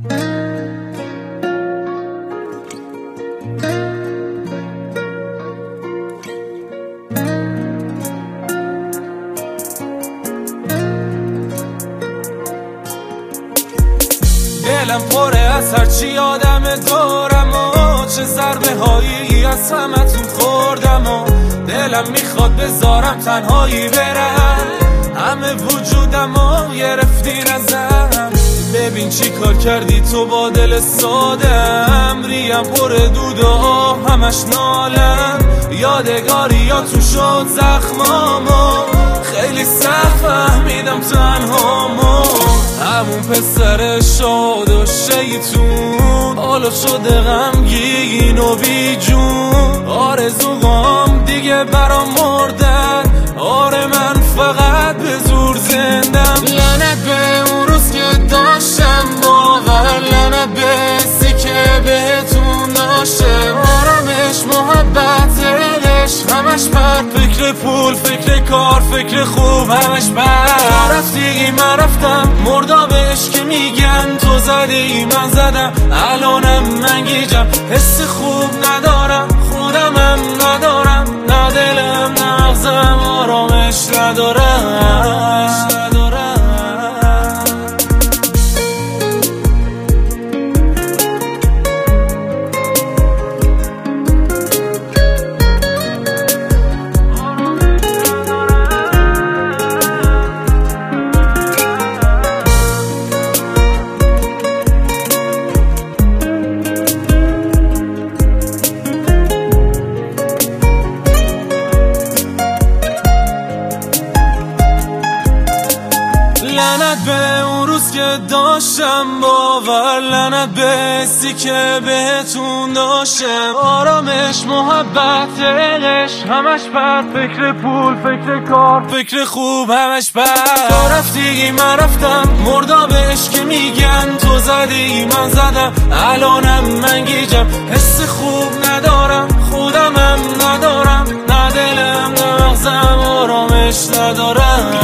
دلم پره از هرچی آدم دارم و چه ضربه هایی از همتون خوردم و دلم میخواد بذارم تنهایی برم، همه وجودم و گرفتی نزم. ببین چی کار کردی تو با دل سادم، ریم پر دود و همش نالم، یادگاری یا تو شد زخمامو، خیلی سخت فهمیدم تنهامو. همون پسر شاد و شیطون حالا شده غمگین و بی جون، آرزوام دیگه برام مردن، آره من فقط به زور زندم. لعنت به اون روز که داشتم باور، لعنت به حسی که بهتون داشتم، آرامش محبت عشق همش بد، فکر پول فکر کار فکر خوب همش بد. تو رفتی من رفتم مردابش که میگن تو زدی من زدم، الانم من گیجم حس خوب ندارم، خودمم ندارم، نه دلم نه مغزم آرامش ندارم. لعنت به اون روز که داشتم باور، لعنت به حسی که بهتون داشتم، آرامش محبت عشق همش بد، فکر پول فکر کار فکر خوب همش بد. تو رفتی من رفتم مردابش که میگن تو زدی من زدم، الانم من گیجم حس خوب ندارم، خودمم ندارم، نه دلم نه مغزم آرامش ندارم.